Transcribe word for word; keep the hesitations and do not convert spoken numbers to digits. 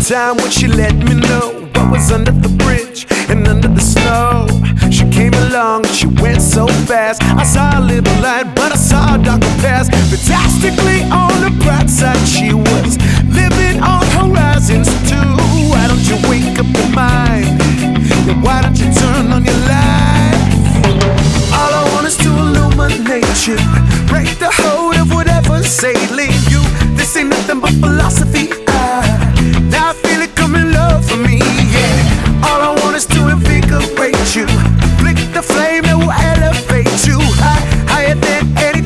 time when she let me know what was under the bridge and under the snow. She came along, she went so fast. I saw a little light, but I saw a darker past. Fantastically on the bright side, she was living on horizons too. Why don't you wake up your mind? And why don't you turn on your light? All I want is to illuminate you, break the hold of whatever's sailing you. This ain't nothing but philosophy. I